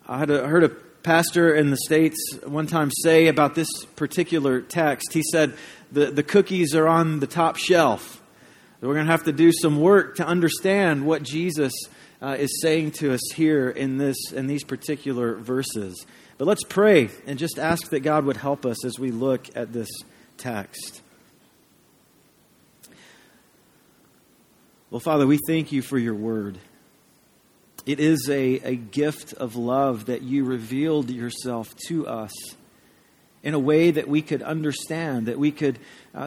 I heard a pastor in the States one time say about this particular text. He said, the cookies are on the top shelf. We're going to have to do some work to understand what Jesus is saying to us here in these particular verses. But let's pray and just ask that God would help us as we look at this text. Well, Father, we thank you for your word. It is a gift of love that you revealed yourself to us in a way that we could understand, that we could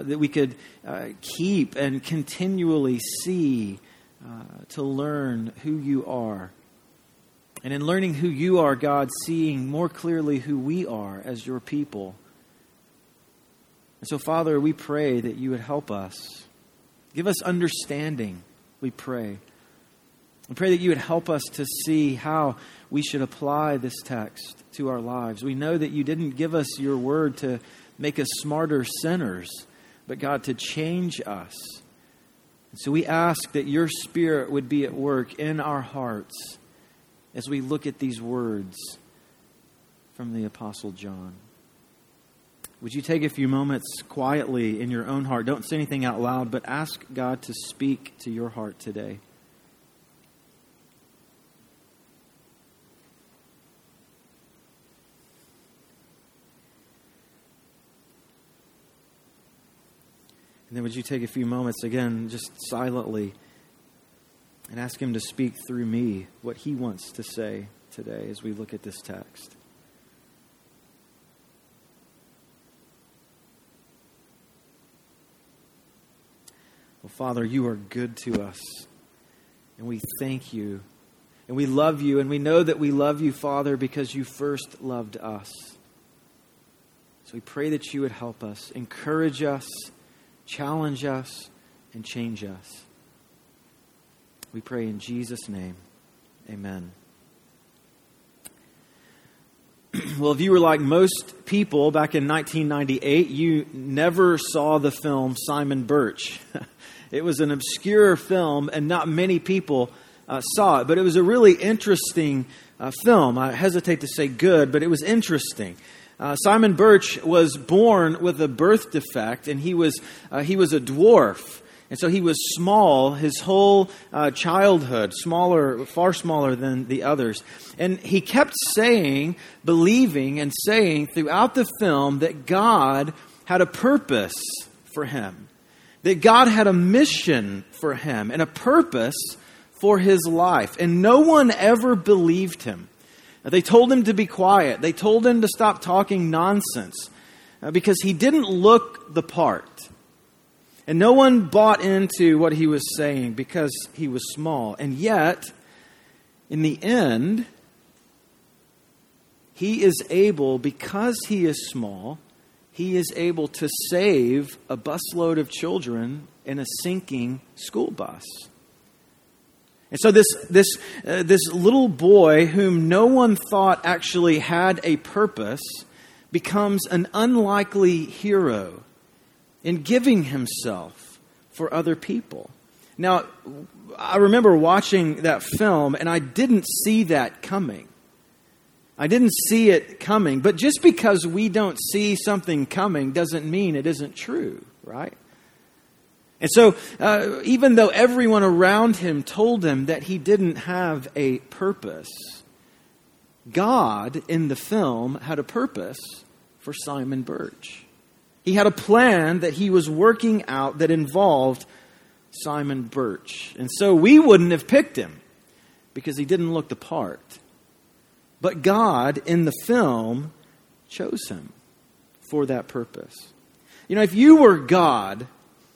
keep and continually see to learn who you are. And in learning who you are, God, seeing more clearly who we are as your people. And so, Father, we pray that you would help us. Give us understanding, we pray. I pray that you would help us to see how we should apply this text to our lives. We know that you didn't give us your word to make us smarter sinners, but God, to change us. And so we ask that your Spirit would be at work in our hearts as we look at these words from the Apostle John. Would you take a few moments quietly in your own heart? Don't say anything out loud, but ask God to speak to your heart today. And then would you take a few moments, again, just silently, and ask him to speak through me what he wants to say today as we look at this text. Well, Father, you are good to us, and we thank you, and we love you, and we know that we love you, Father, because you first loved us. So we pray that you would help us, encourage us, challenge us, and change us. We pray in Jesus' name. Amen. Well, if you were like most people back in 1998, you never saw the film Simon Birch. It was an obscure film, and not many people saw it. But it was a really interesting film. I hesitate to say good, but it was interesting. Simon Birch was born with a birth defect, and he was a dwarf. And so he was small his whole childhood, far smaller than the others. And he kept believing and saying throughout the film that God had a purpose for him. That God had a mission for him and a purpose for his life. And no one ever believed him. They told him to be quiet. They told him to stop talking nonsense because he didn't look the part. And no one bought into what he was saying because he was small. And yet, in the end, he is able, because he is small, he is able to save a busload of children in a sinking school bus. And so this little boy whom no one thought actually had a purpose becomes an unlikely hero in giving himself for other people. Now, I remember watching that film, and I didn't see that coming. I didn't see it coming. But just because we don't see something coming doesn't mean it isn't true, right? And so, even though everyone around him told him that he didn't have a purpose, God, in the film, had a purpose for Simon Birch. He had a plan that he was working out that involved Simon Birch. And so we wouldn't have picked him because he didn't look the part. But God, in the film, chose him for that purpose. You know, if you were God,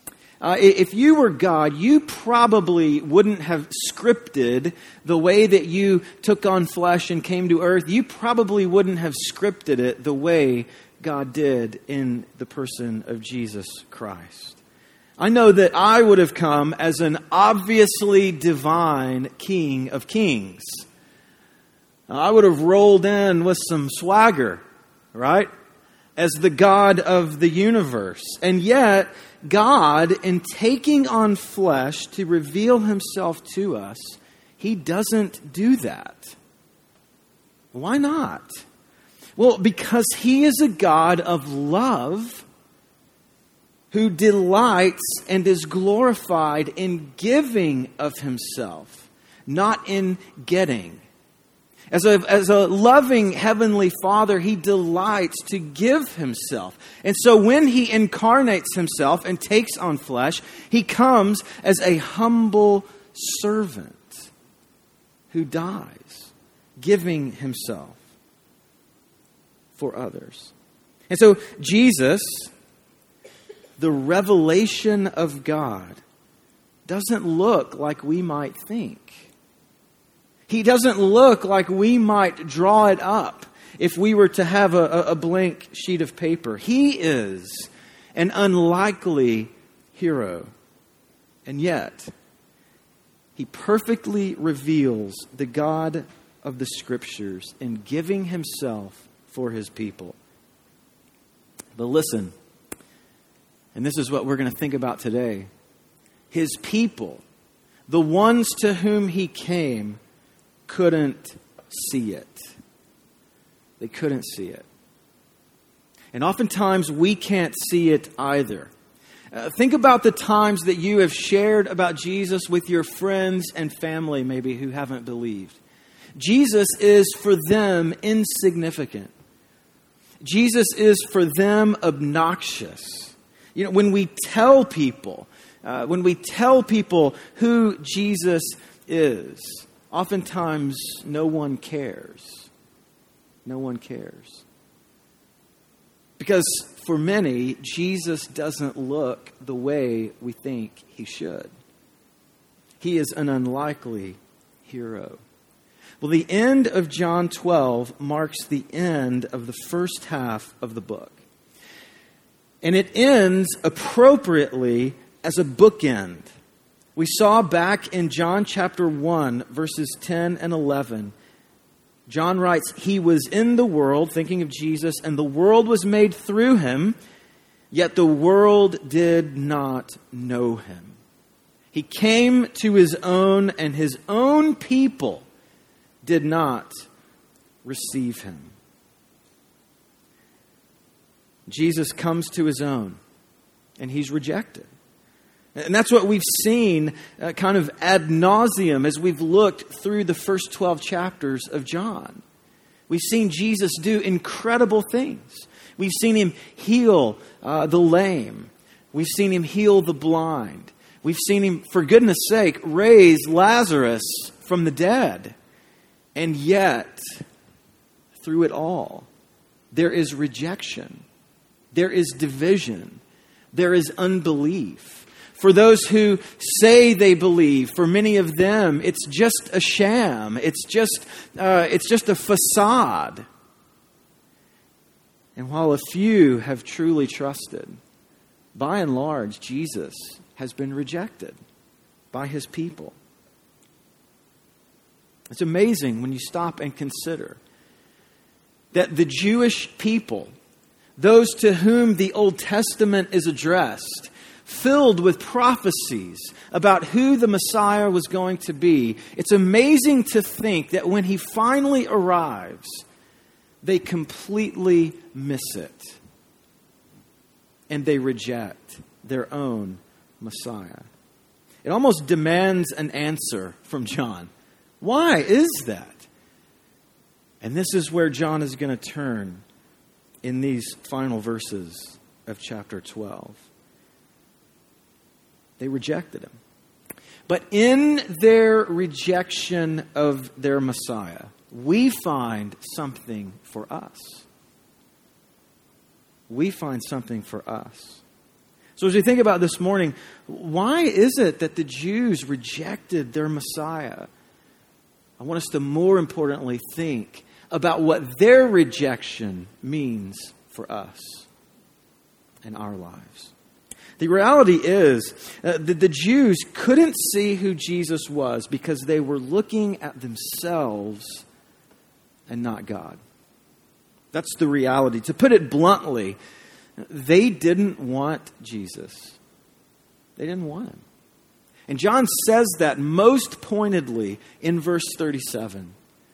you probably wouldn't have scripted the way that you took on flesh and came to earth. You probably wouldn't have scripted it the way God did in the person of Jesus Christ. I know that I would have come as an obviously divine King of Kings. I would have rolled in with some swagger, right? As the God of the universe. And yet, God, in taking on flesh to reveal himself to us, he doesn't do that. Why not? Well, because he is a God of love who delights and is glorified in giving of himself, not in getting. As a loving heavenly Father, he delights to give himself. And so when he incarnates himself and takes on flesh, he comes as a humble servant who dies, giving himself for others. And so Jesus, the revelation of God, doesn't look like we might think. He doesn't look like we might draw it up if we were to have a blank sheet of paper. He is an unlikely hero. And yet, he perfectly reveals the God of the Scriptures in giving himself for his people. But listen, and this is what we're going to think about today. His people, the ones to whom he came, couldn't see it. They couldn't see it. And oftentimes we can't see it either. Think about the times that you have shared about Jesus with your friends and family, maybe, who haven't believed. Jesus is for them insignificant. Jesus is for them obnoxious. You know, when we tell people who Jesus is, oftentimes, no one cares. No one cares. Because for many, Jesus doesn't look the way we think he should. He is an unlikely hero. Well, the end of John 12 marks the end of the first half of the book. And it ends appropriately as a bookend. We saw back in John chapter 1, verses 10 and 11, John writes, "He was in the world," thinking of Jesus, "and the world was made through him, yet the world did not know him. He came to his own, and his own people did not receive him." Jesus comes to his own, and he's rejected. And that's what we've seen kind of ad nauseum as we've looked through the first 12 chapters of John. We've seen Jesus do incredible things. We've seen him heal the lame. We've seen him heal the blind. We've seen him, for goodness sake, raise Lazarus from the dead. And yet, through it all, there is rejection. There is division. There is unbelief. For those who say they believe, for many of them, it's just a sham. It's just a facade. And while a few have truly trusted, by and large, Jesus has been rejected by his people. It's amazing when you stop and consider that the Jewish people, those to whom the Old Testament is addressed, filled with prophecies about who the Messiah was going to be, it's amazing to think that when he finally arrives, they completely miss it. And they reject their own Messiah. It almost demands an answer from John. Why is that? And this is where John is going to turn in these final verses of chapter 12. They rejected him. But in their rejection of their Messiah, we find something for us. We find something for us. So as we think about this morning, why is it that the Jews rejected their Messiah? I want us to more importantly think about what their rejection means for us and our lives. The reality is that the Jews couldn't see who Jesus was because they were looking at themselves and not God. That's the reality. To put it bluntly, they didn't want Jesus. They didn't want him. And John says that most pointedly in verse 37,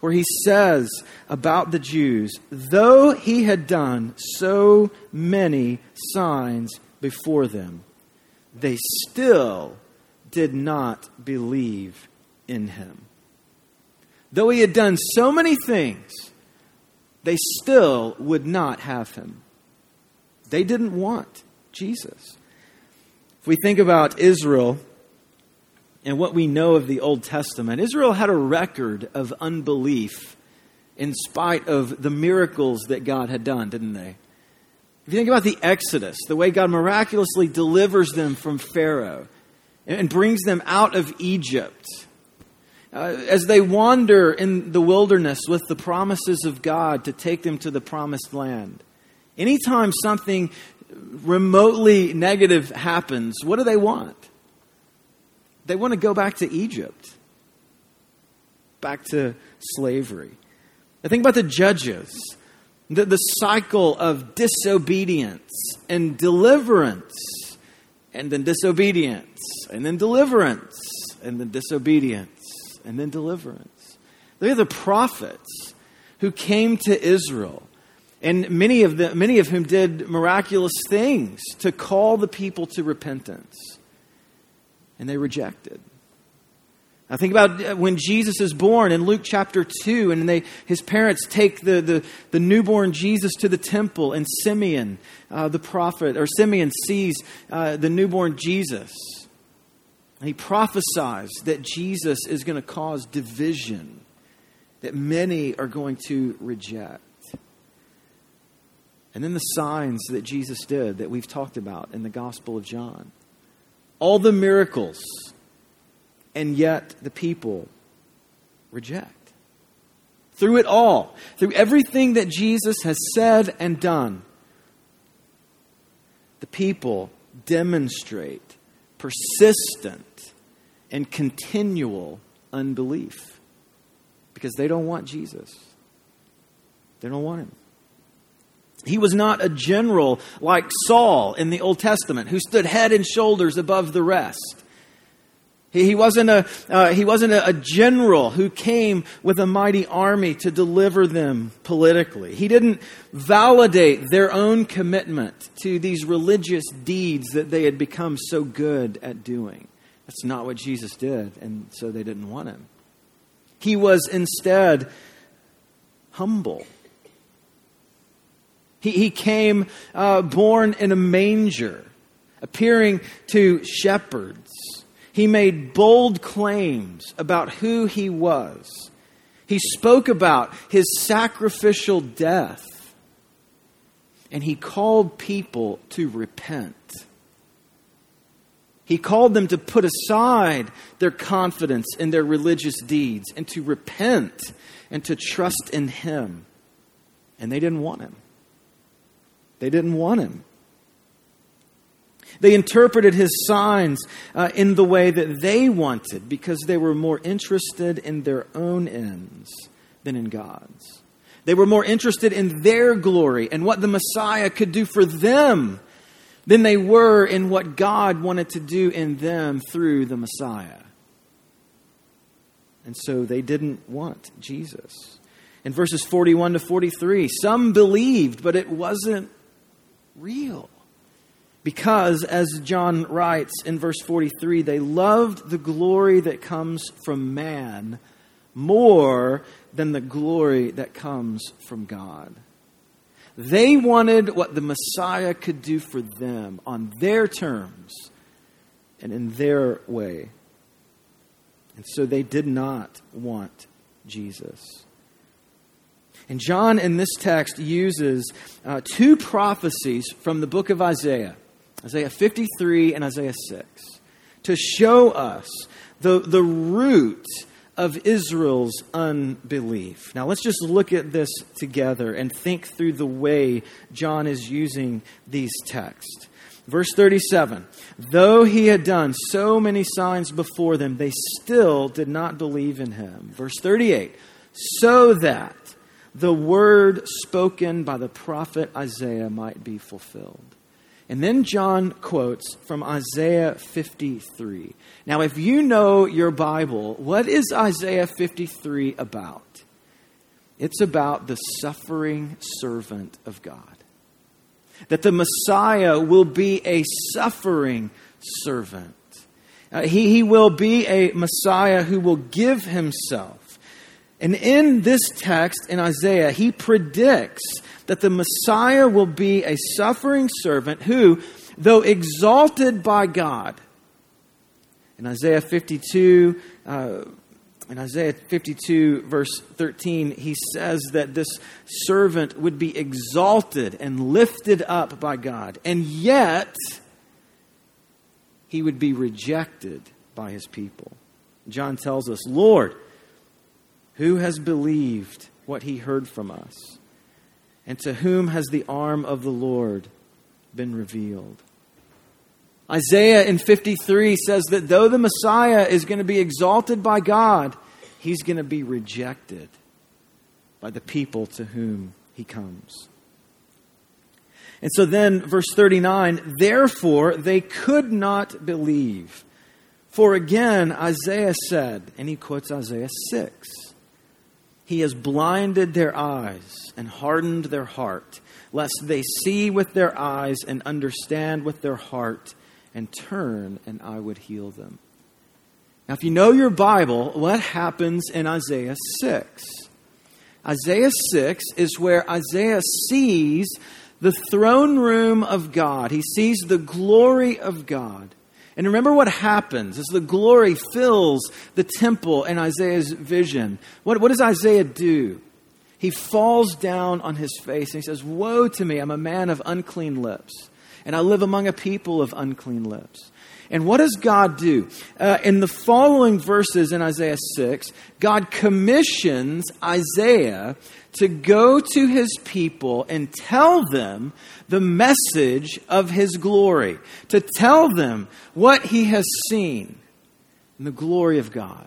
where he says about the Jews, though he had done so many signs before them, they still did not believe in him. Though he had done so many things, they still would not have him. They didn't want Jesus. If we think about Israel and what we know of the Old Testament, Israel had a record of unbelief in spite of the miracles that God had done, didn't they? If you think about the Exodus, the way God miraculously delivers them from Pharaoh and brings them out of Egypt, as they wander in the wilderness with the promises of God to take them to the promised land. Anytime something remotely negative happens, what do they want? They want to go back to Egypt, back to slavery. I think about the Judges, the cycle of disobedience and deliverance, and then disobedience, and then deliverance, and then disobedience, and then deliverance. They are the prophets who came to Israel, and many of whom did miraculous things to call the people to repentance. And they rejected. I think about when Jesus is born in Luke chapter 2, and his parents take the newborn Jesus to the temple, and Simeon, the prophet, or Simeon sees the newborn Jesus. And he prophesies that Jesus is going to cause division, that many are going to reject. And then the signs that Jesus did that we've talked about in the Gospel of John. All the miracles, and yet the people reject. Through it all, through everything that Jesus has said and done, the people demonstrate persistent and continual unbelief because they don't want Jesus. They don't want him. He was not a general like Saul in the Old Testament who stood head and shoulders above the rest. He wasn't a general who came with a mighty army to deliver them politically. He didn't validate their own commitment to these religious deeds that they had become so good at doing. That's not what Jesus did, and so they didn't want him. He was instead humble. He came born in a manger, appearing to shepherds. He made bold claims about who he was. He spoke about his sacrificial death. And he called people to repent. He called them to put aside their confidence in their religious deeds and to repent and to trust in him. And they didn't want him. They didn't want him. They interpreted his signs in the way that they wanted because they were more interested in their own ends than in God's. They were more interested in their glory and what the Messiah could do for them than they were in what God wanted to do in them through the Messiah. And so they didn't want Jesus. In verses 41 to 43, some believed, but it wasn't real. Because, as John writes in verse 43, they loved the glory that comes from man more than the glory that comes from God. They wanted what the Messiah could do for them on their terms and in their way. And so they did not want Jesus. And John in this text uses two prophecies from the book of Isaiah 53 and Isaiah 6, to show us the root of Israel's unbelief. Now let's just look at this together and think through the way John is using these texts. Verse 37, though he had done so many signs before them, they still did not believe in him. Verse 38, so that the word spoken by the prophet Isaiah might be fulfilled. And then John quotes from Isaiah 53. Now, if you know your Bible, what is Isaiah 53 about? It's about the suffering servant of God. That the Messiah will be a suffering servant. He will be a Messiah who will give himself. And in this text in Isaiah, he predicts that the Messiah will be a suffering servant who, though exalted by God, in Isaiah 52, verse 13, he says that this servant would be exalted and lifted up by God. And yet, he would be rejected by his people. John tells us, Lord, who has believed what he heard from us? And to whom has the arm of the Lord been revealed? Isaiah in 53 says that though the Messiah is going to be exalted by God, he's going to be rejected by the people to whom he comes. And so then, verse 39, therefore they could not believe. For again, Isaiah said, and he quotes Isaiah 6, he has blinded their eyes and hardened their heart, lest they see with their eyes and understand with their heart and turn, and I would heal them. Now, if you know your Bible, what happens in Isaiah 6? Isaiah 6 is where Isaiah sees the throne room of God. He sees the glory of God. And remember what happens as the glory fills the temple in Isaiah's vision. What does Isaiah do? He falls down on his face and he says, woe to me, I'm a man of unclean lips, and I live among a people of unclean lips. And what does God do? In the following verses in Isaiah 6, God commissions Isaiah to go to his people and tell them the message of his glory, to tell them what he has seen in the glory of God.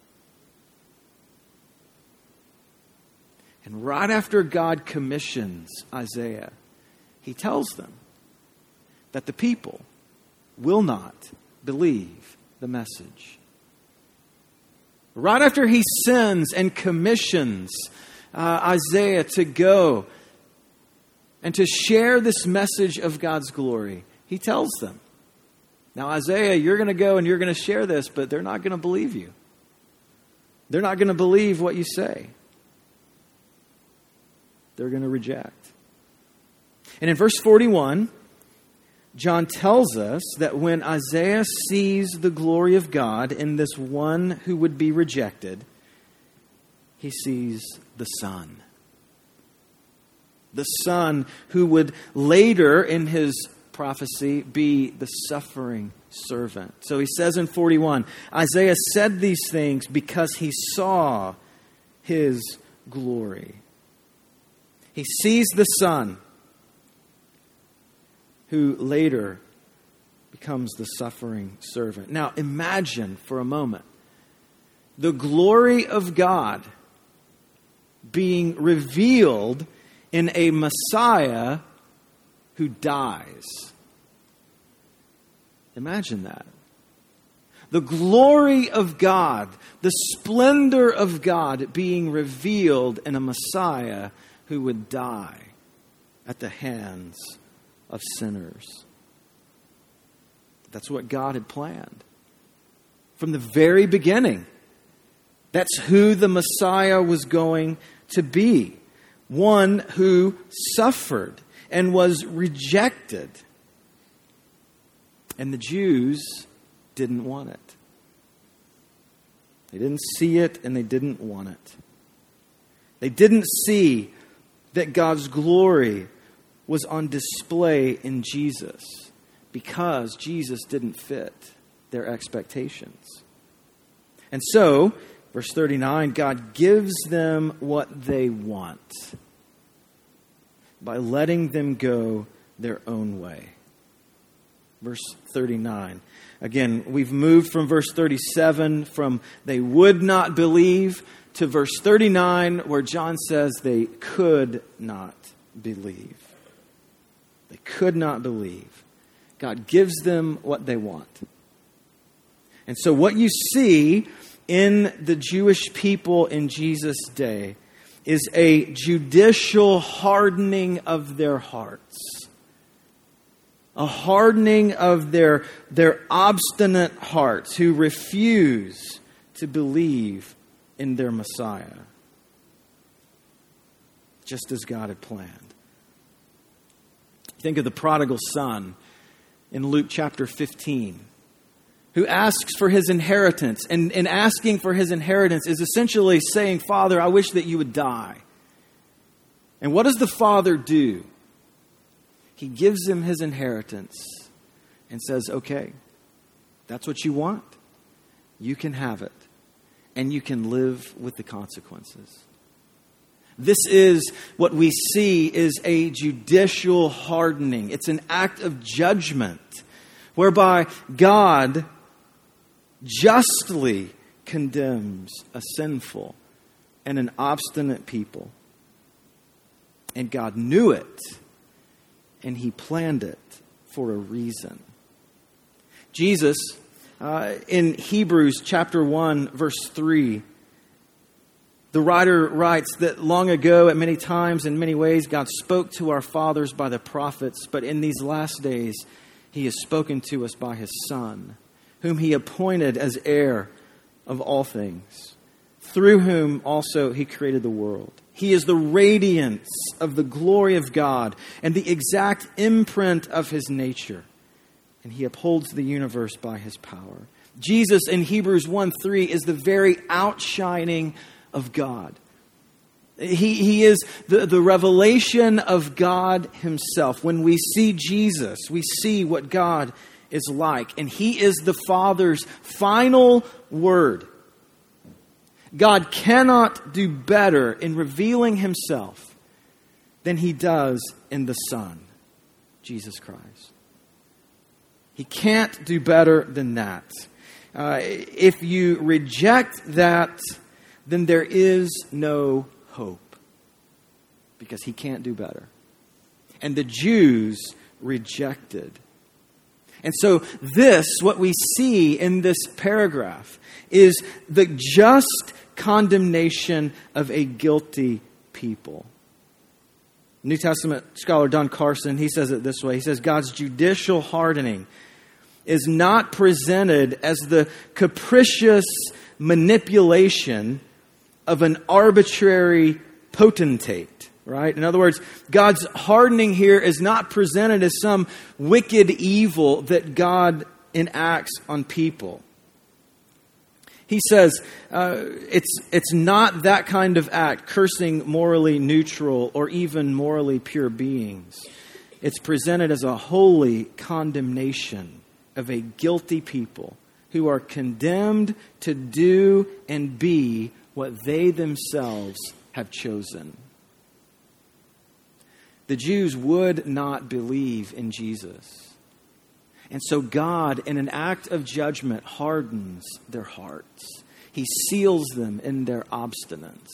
And right after God commissions Isaiah, he tells them that the people will not believe the message. Right after he sends and commissions Isaiah to go and to share this message of God's glory, he tells them, now Isaiah, you're going to go and you're going to share this, but they're not going to believe you. They're not going to believe what you say. They're going to reject. And in verse 41, John tells us that when Isaiah sees the glory of God in this one who would be rejected, he sees the Son. The Son who would later in his prophecy be the suffering servant. So he says in 41, Isaiah said these things because he saw his glory. He sees the Son who later becomes the suffering servant. Now imagine for a moment the glory of God being revealed in a Messiah who dies. Imagine that. The glory of God, the splendor of God being revealed in a Messiah who would die at the hands of sinners. That's what God had planned from the very beginning. That's who the Messiah was going to be. One who suffered and was rejected. And the Jews didn't want it. They didn't see it and they didn't want it. They didn't see that God's glory was on display in Jesus because Jesus didn't fit their expectations. And so, verse 39, God gives them what they want by letting them go their own way. Verse 39. Again, we've moved from verse 37, from they would not believe, to verse 39, where John says they could not believe. They could not believe. God gives them what they want. And so what you see in the Jewish people in Jesus' day is a judicial hardening of their hearts. A hardening of their obstinate hearts who refuse to believe in their Messiah, just as God had planned. Think of the prodigal son in Luke chapter 15, who asks for his inheritance. And in asking for his inheritance is essentially saying, Father, I wish that you would die. And what does the father do? He gives him his inheritance and says, okay, that's what you want. You can have it. And you can live with the consequences. This is what we see is a judicial hardening. It's an act of judgment whereby God justly condemns a sinful and an obstinate people. And God knew it, and He planned it for a reason. Jesus, in Hebrews chapter 1, verse 3, the writer writes that long ago, at many times, in many ways, God spoke to our fathers by the prophets, but in these last days, He has spoken to us by His Son, whom He appointed as heir of all things, through whom also He created the world. He is the radiance of the glory of God and the exact imprint of His nature, and He upholds the universe by His power. Jesus in Hebrews 1:3 is the very outshining of God. He is the revelation of God Himself. When we see Jesus, we see what God is like. And He is the Father's final word. God cannot do better in revealing Himself than He does in the Son, Jesus Christ. He can't do better than that. If you reject that, then there is no hope, because He can't do better. And the Jews rejected. And so what we see in this paragraph is the just condemnation of a guilty people. New Testament scholar Don Carson, he says it this way. He says, God's judicial hardening is not presented as the capricious manipulation of an arbitrary potentate, right? In other words, God's hardening here is not presented as some wicked evil that God enacts on people. He says it's not that kind of act, cursing morally neutral or even morally pure beings. It's presented as a holy condemnation of a guilty people who are condemned to do and be what they themselves have chosen. The Jews would not believe in Jesus. And so God, in an act of judgment, hardens their hearts. He seals them in their obstinance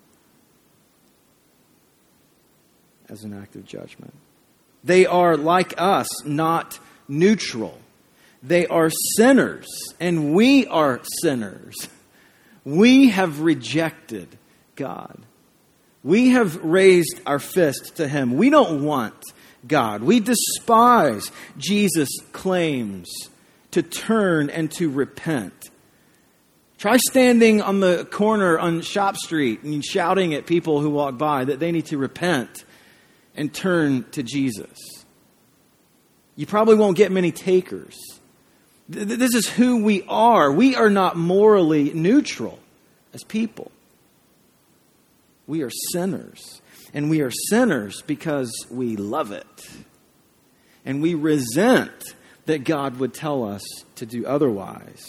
as an act of judgment. They are, like us, not neutral. They are sinners, and we are sinners. We have rejected God. We have raised our fist to Him. We don't want God. We despise Jesus' claims to turn and to repent. Try standing on the corner on Shop Street and shouting at people who walk by that they need to repent and turn to Jesus. You probably won't get many takers. This is who we are. We are not morally neutral as people. We are sinners. And we are sinners because we love it. And we resent that God would tell us to do otherwise.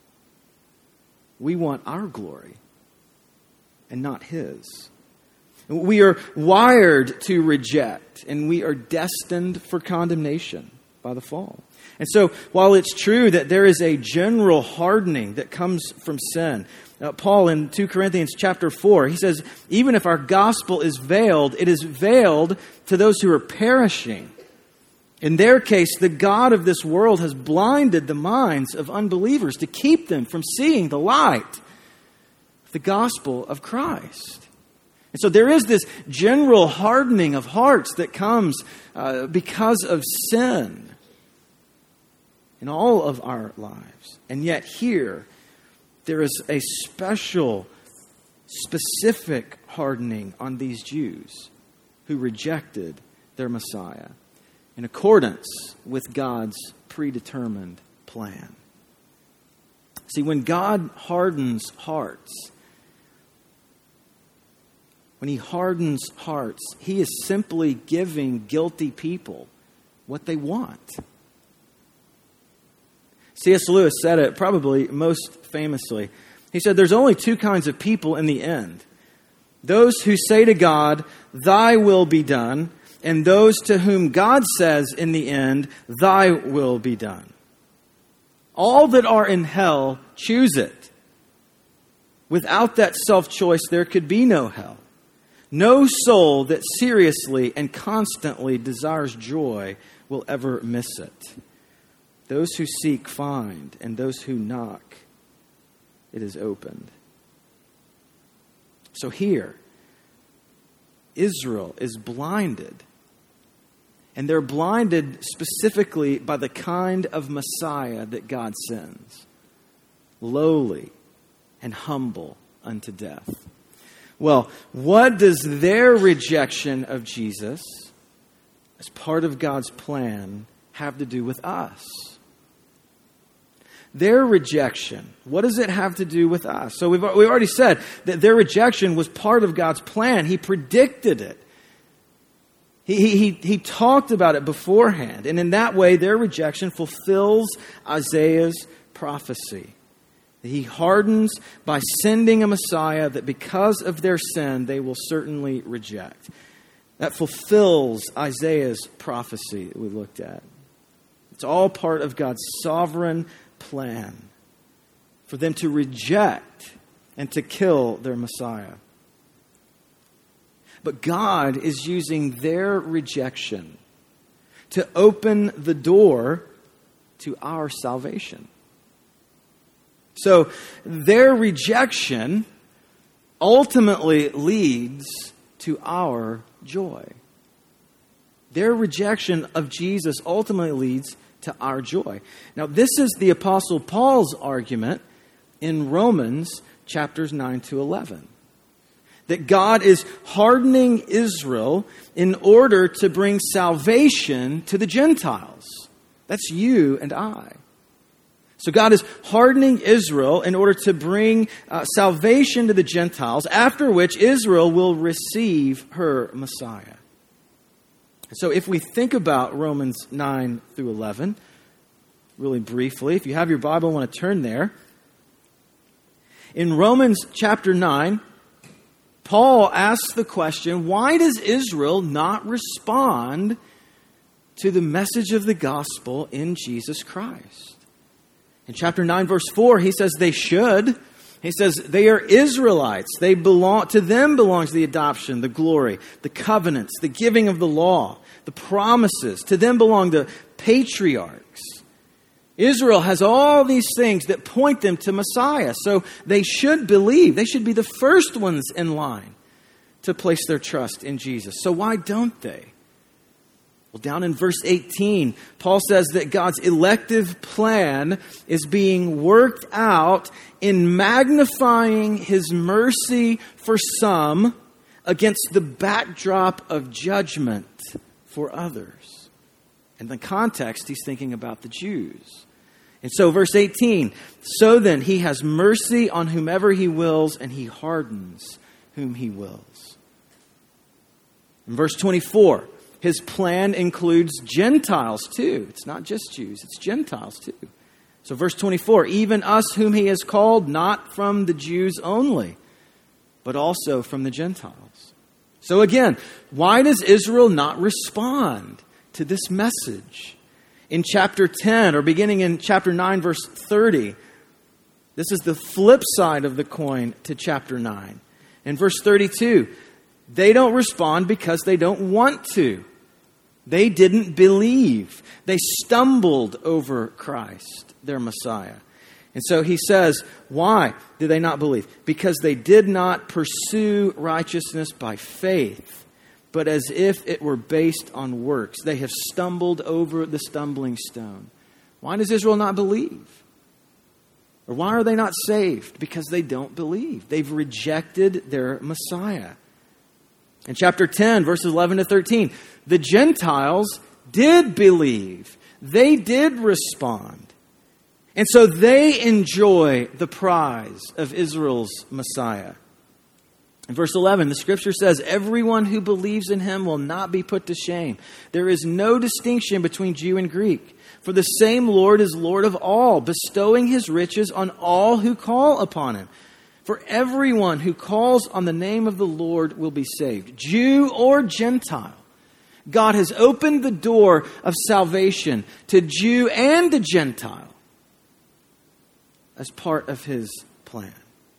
We want our glory and not His. We are wired to reject, and we are destined for condemnation by the fall. And so, while it's true that there is a general hardening that comes from sin, Paul in 2 Corinthians chapter 4, he says, even if our gospel is veiled, it is veiled to those who are perishing. In their case, the God of this world has blinded the minds of unbelievers to keep them from seeing the light of the gospel of Christ. And so there is this general hardening of hearts that comes because of sin in all of our lives. And yet here, there is a specific hardening on these Jews who rejected their Messiah in accordance with God's predetermined plan. See, when God hardens hearts, He is simply giving guilty people what they want. C.S. Lewis said it probably most famously. He said, there's only two kinds of people in the end. Those who say to God, "Thy will be done," and those to whom God says in the end, "Thy will be done." All that are in hell choose it. Without that self-choice, there could be no hell. No soul that seriously and constantly desires joy will ever miss it. Those who seek find, and those who knock, it is opened. So here, Israel is blinded. And they're blinded specifically by the kind of Messiah that God sends. Lowly and humble unto death. Well, what does their rejection of Jesus as part of God's plan have to do with us? Their rejection, what does it have to do with us? So we've already said that their rejection was part of God's plan. He predicted it. He talked about it beforehand. And in that way, their rejection fulfills Isaiah's prophecy. He hardens by sending a Messiah that because of their sin, they will certainly reject. That fulfills Isaiah's prophecy that we looked at. It's all part of God's sovereign plan for them to reject and to kill their Messiah. But God is using their rejection to open the door to our salvation. So their rejection ultimately leads to our joy. Their rejection of Jesus ultimately leads to our joy. Now, this is the Apostle Paul's argument in Romans chapters 9 to 11. That God is hardening Israel in order to bring salvation to the Gentiles. That's you and I. So God is hardening Israel in order to bring salvation to the Gentiles, after which Israel will receive her Messiah. So if we think about Romans 9 through 11, really briefly, if you have your Bible, I want to turn there. In Romans chapter 9, Paul asks the question, why does Israel not respond to the message of the gospel in Jesus Christ? In chapter 9, verse 4, he says they should. He says they are Israelites. To them belongs the adoption, the glory, the covenants, the giving of the law, the promises. To them belong the patriarchs. Israel has all these things that point them to Messiah. So they should believe. They should be the first ones in line to place their trust in Jesus. So why don't they? Well, down in verse 18, Paul says that God's elective plan is being worked out in magnifying His mercy for some against the backdrop of judgment for others. In the context, he's thinking about the Jews. And so verse 18, so then He has mercy on whomever He wills, and He hardens whom He wills. In verse 24, His plan includes Gentiles too. It's not just Jews, it's Gentiles too. So verse 24, even us whom He has called, not from the Jews only, but also from the Gentiles. So again, why does Israel not respond to this message? In chapter 10, or beginning in chapter 9, verse 30, this is the flip side of the coin to chapter 9. In verse 32, they don't respond because they don't want to. They didn't believe. They stumbled over Christ, their Messiah. And so he says, why did they not believe? Because they did not pursue righteousness by faith, but as if it were based on works. They have stumbled over the stumbling stone. Why does Israel not believe? Or why are they not saved? Because they don't believe. They've rejected their Messiah. In chapter 10, verses 11 to 13, the Gentiles did believe. They did respond. And so they enjoy the prize of Israel's Messiah. In verse 11, the scripture says, everyone who believes in him will not be put to shame. There is no distinction between Jew and Greek. For the same Lord is Lord of all, bestowing his riches on all who call upon him. For everyone who calls on the name of the Lord will be saved, Jew or Gentile. God has opened the door of salvation to Jew and to Gentile as part of his plan.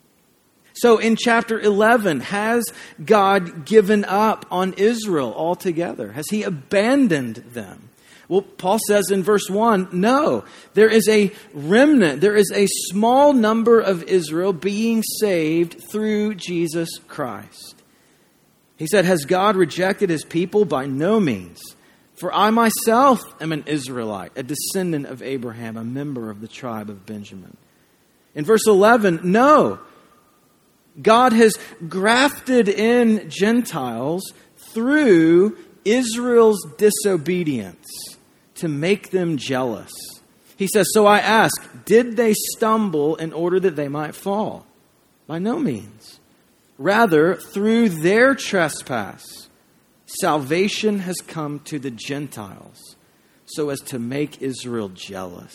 So in chapter 11, has God given up on Israel altogether? Has he abandoned them? Well, Paul says in verse 1, no, there is a remnant. There is a small number of Israel being saved through Jesus Christ. He said, has God rejected his people? By no means. For I myself am an Israelite, a descendant of Abraham, a member of the tribe of Benjamin. In verse 11, no, God has grafted in Gentiles through Israel's disobedience to make them jealous. He says, so I ask, did they stumble in order that they might fall? By no means. Rather, through their trespass, salvation has come to the Gentiles so as to make Israel jealous.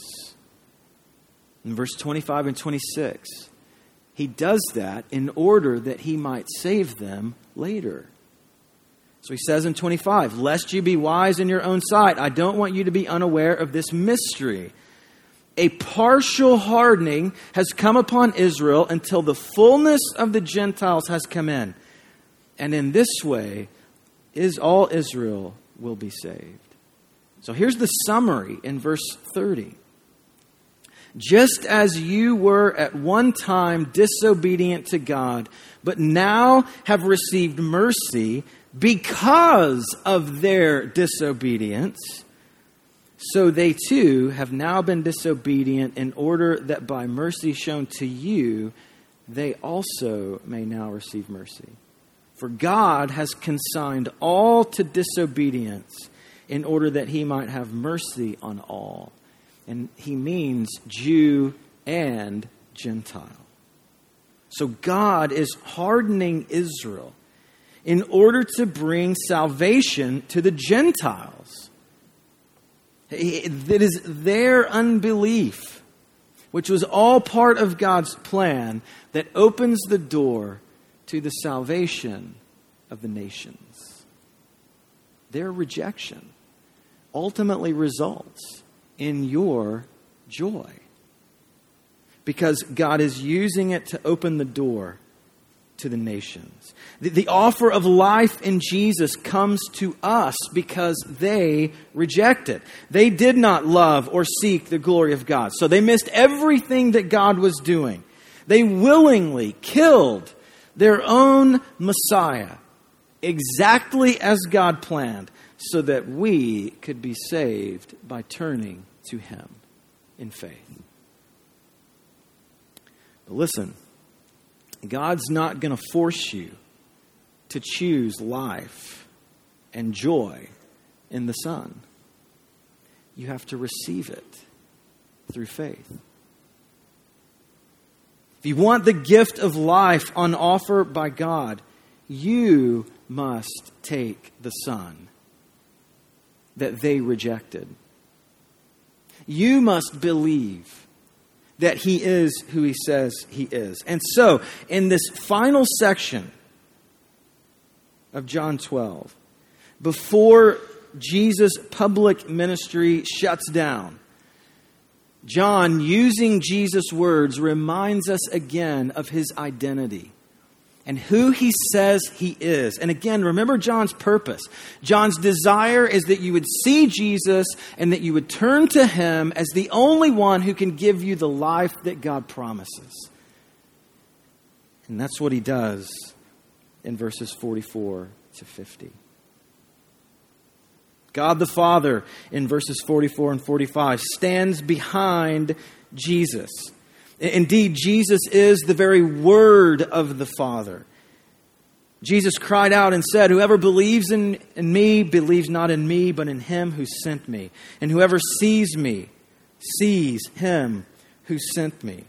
In verse 25 and 26, he does that in order that he might save them later. So he says in 25, lest you be wise in your own sight, I don't want you to be unaware of this mystery. A partial hardening has come upon Israel until the fullness of the Gentiles has come in. And in this way, all Israel will be saved. So here's the summary in verse 30. Just as you were at one time disobedient to God, but now have received mercy because of their disobedience, so they too have now been disobedient in order that by mercy shown to you, they also may now receive mercy. For God has consigned all to disobedience in order that he might have mercy on all. And he means Jew and Gentile. So God is hardening Israel in order to bring salvation to the Gentiles. It is their unbelief, which was all part of God's plan, that opens the door to the salvation of the nations. Their rejection ultimately results in your joy, because God is using it to open the door to the nations. The offer of life in Jesus comes to us because they reject it. They did not love or seek the glory of God, so they missed everything that God was doing. They willingly killed their own Messiah, exactly as God planned, so that we could be saved by turning to him in faith. But listen, God's not going to force you to choose life and joy in the Son. You have to receive it through faith. If you want the gift of life on offer by God, you must take the Son that they rejected. You must believe that he is who he says he is. And so, in this final section of John 12, before Jesus' public ministry shuts down, John, using Jesus' words, reminds us again of his identity. and who he says he is. And again, remember John's purpose. John's desire is that you would see Jesus and that you would turn to him as the only one who can give you the life that God promises. And that's what he does in verses 44 to 50. God the Father, in verses 44 and 45, stands behind Jesus. Indeed, Jesus is the very Word of the Father. Jesus cried out and said, "Whoever believes in me believes not in me, but in him who sent me. And whoever sees me sees him who sent me."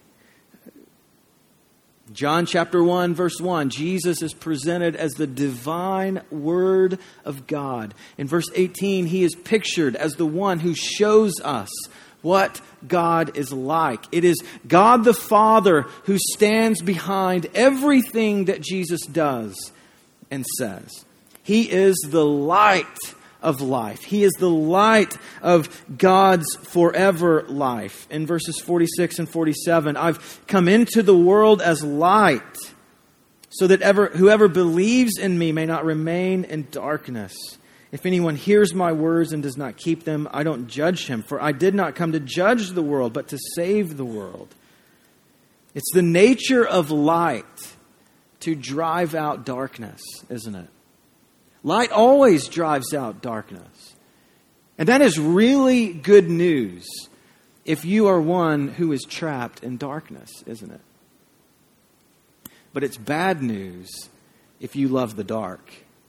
John chapter 1, verse 1, Jesus is presented as the divine Word of God. In verse 18, he is pictured as the one who shows us what God is like. It is God the Father who stands behind everything that Jesus does and says. He is the light of life. He is the light of God's forever life. In verses 46 and 47, "I've come into the world as light, so that whoever believes in me may not remain in darkness. If anyone hears my words and does not keep them, I don't judge him, for I did not come to judge the world, but to save the world." It's the nature of light to drive out darkness, isn't it? Light always drives out darkness. And that is really good news if you are one who is trapped in darkness, isn't it? But it's bad news if you love the dark.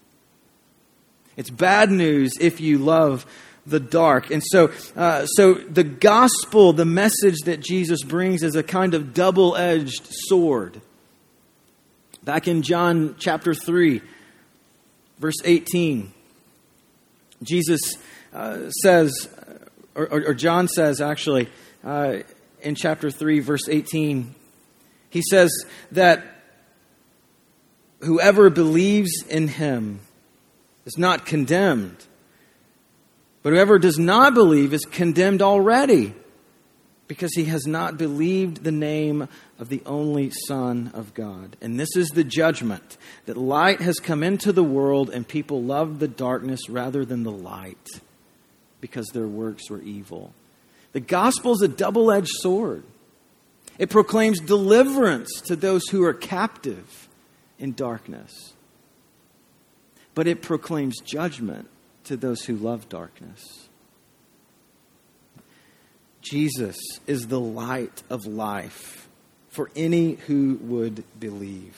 It's bad news if you love the dark. And so the gospel, the message that Jesus brings, is a kind of double-edged sword. Back in John chapter 3, verse 18, Jesus says, or John says actually, in chapter 3, verse 18, he says that whoever believes in him is not condemned, but whoever does not believe is condemned already, because he has not believed the name of the only Son of God. And this is the judgment, that light has come into the world and people loved the darkness rather than the light, because their works were evil. The gospel is a double-edged sword. It proclaims deliverance to those who are captive in darkness, but it proclaims judgment to those who love darkness. Jesus is the light of life for any who would believe.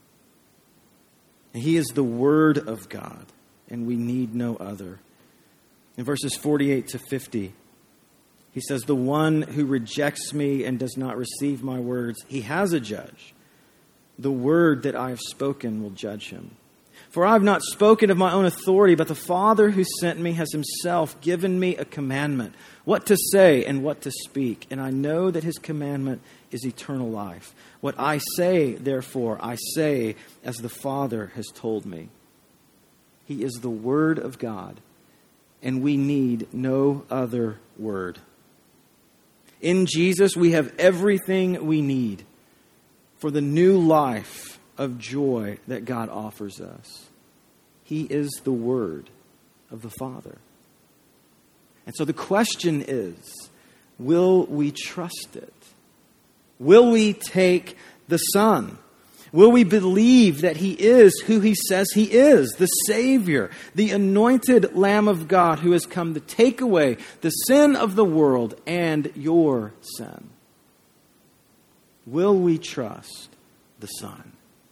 And he is the Word of God, and we need no other. In verses 48 to 50, he says, "The one who rejects me and does not receive my words, he has a judge. The word that I have spoken will judge him. For I have not spoken of my own authority, but the Father who sent me has himself given me a commandment, what to say and what to speak. And I know that his commandment is eternal life. What I say, therefore, I say as the Father has told me." He is the Word of God, and we need no other word. In Jesus, we have everything we need for the new life of joy that God offers us. He is the Word of the Father. And so the question is, will we trust it? Will we take the Son? Will we believe that he is who he says he is, the Savior, the anointed Lamb of God who has come to take away the sin of the world and your sin? Will we trust the Son?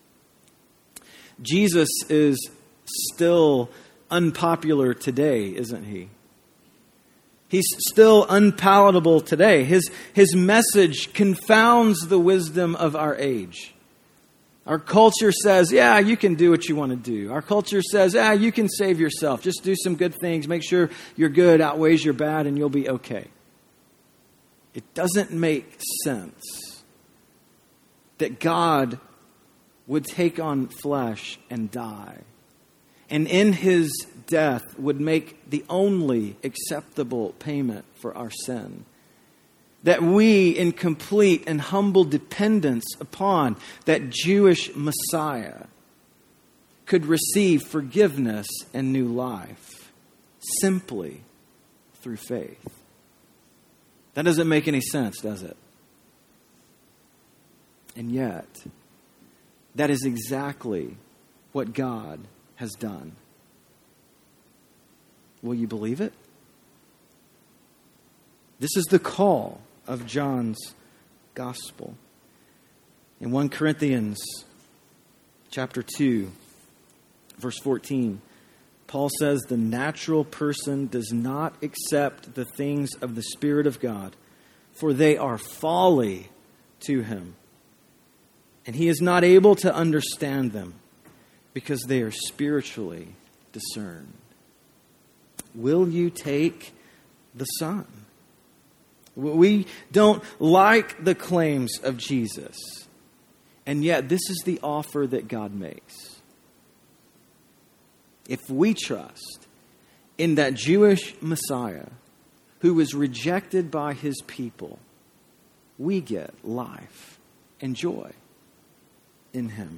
Jesus is still unpopular today, isn't he? He's still unpalatable today. His message confounds the wisdom of our age. Our culture says, yeah, you can do what you want to do. Our culture says, you can save yourself. Just do some good things. Make sure your good outweighs your bad and you'll be okay. It doesn't make sense that God would take on flesh and die, and in his death would make the only acceptable payment for our sin. that we, in complete and humble dependence upon that Jewish Messiah, could receive forgiveness and new life simply through faith. That doesn't make any sense, does it? And yet, that is exactly what God has done. Will you believe it? This is the call of John's gospel. In 1 Corinthians chapter 2, verse 14, Paul says, the natural person does not accept the things of the Spirit of God, for they are folly to him. And he is not able to understand them because they are spiritually discerned. Will you take the Son? We don't like the claims of Jesus, and yet this is the offer that God makes. If we trust in that Jewish Messiah who was rejected by his people, we get life and joy in him.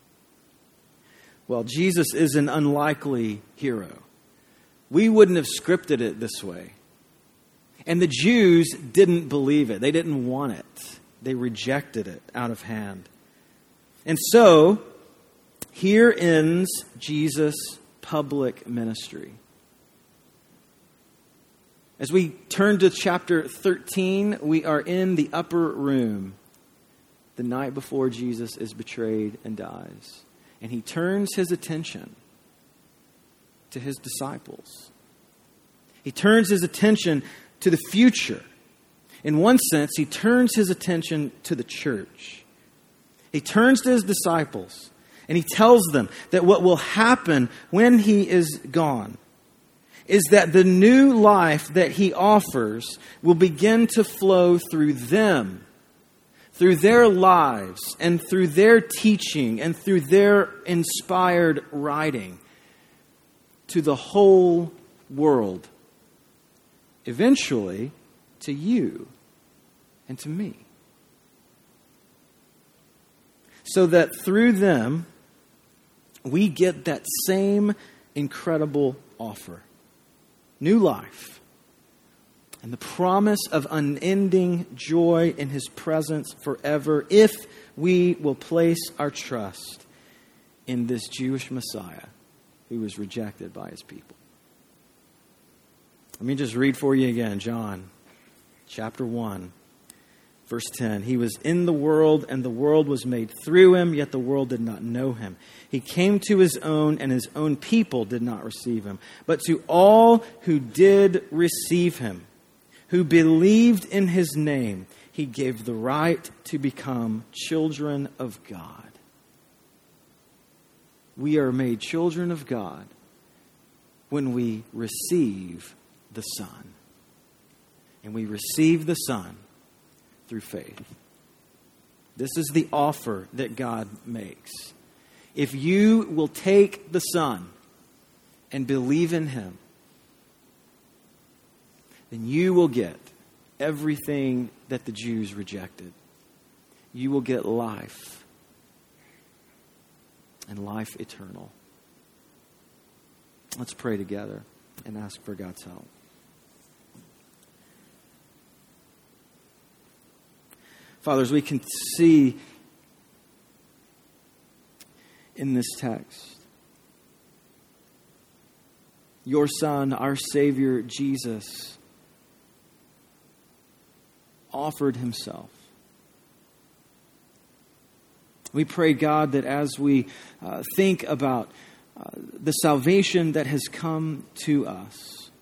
Well, Jesus is an unlikely hero. We wouldn't have scripted it this way. And the Jews didn't believe it. They didn't want it. They rejected it out of hand. And so, here ends Jesus' public ministry. As we turn to chapter 13, we are in the upper room the night before Jesus is betrayed and dies. And he turns his attention to his disciples. He turns his attention to the future. In one sense, he turns his attention to the church. He turns to his disciples and he tells them that what will happen when he is gone is that the new life that he offers will begin to flow through them, through their lives and through their teaching and through their inspired writing to the whole world. Eventually, to you and to me. So that through them, we get that same incredible offer. New life. And the promise of unending joy in his presence forever if we will place our trust in this Jewish Messiah who was rejected by his people. Let me just read for you again, John chapter 1, verse 10. He was in the world, and the world was made through him, yet the world did not know him. He came to his own, and his own people did not receive him. But to all who did receive him, who believed in his name, he gave the right to become children of God. We are made children of God when we receive the Son. And we receive the Son through faith. This is the offer that God makes. If you will take the Son and believe in him, then you will get everything that the Jews rejected. You will get life and life eternal. Let's pray together and ask for God's help. Father, as we can see in this text, your Son, our Savior, Jesus, offered himself. We pray, God, that as we think about the salvation that has come to us,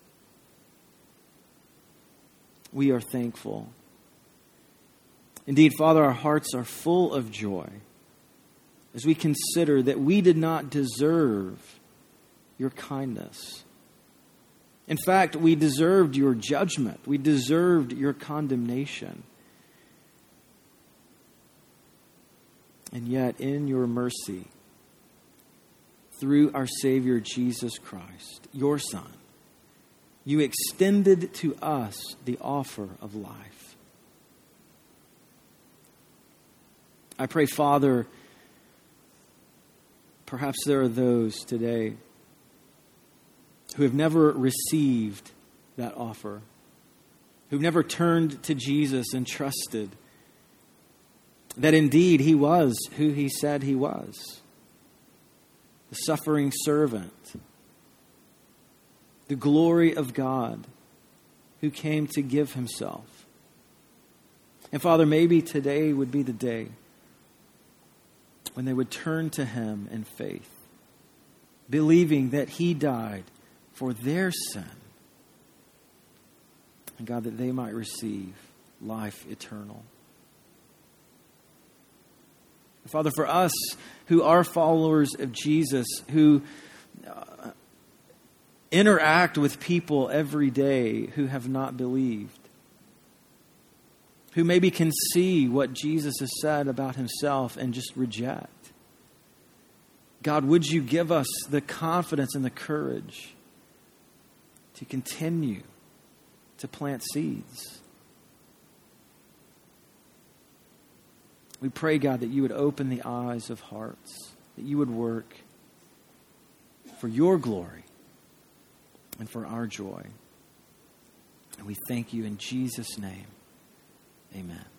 we are thankful. Indeed, Father, our hearts are full of joy as we consider that we did not deserve your kindness. In fact, we deserved your judgment. We deserved your condemnation. And yet, in your mercy, through our Savior Jesus Christ, your Son, you extended to us the offer of life. I pray, Father, perhaps there are those today who have never received that offer, who've never turned to Jesus and trusted that indeed he was who he said he was, the suffering servant, the glory of God who came to give himself. And Father, maybe today would be the day when they would turn to him in faith, believing that he died for their sin. And God, that they might receive life eternal. Father, for us who are followers of Jesus, who interact with people every day who have not believed, who maybe can see what Jesus has said about himself and just reject. God, would you give us the confidence and the courage to continue to plant seeds? We pray, God, that you would open the eyes of hearts, that you would work for your glory and for our joy. And we thank you in Jesus' name. Amen.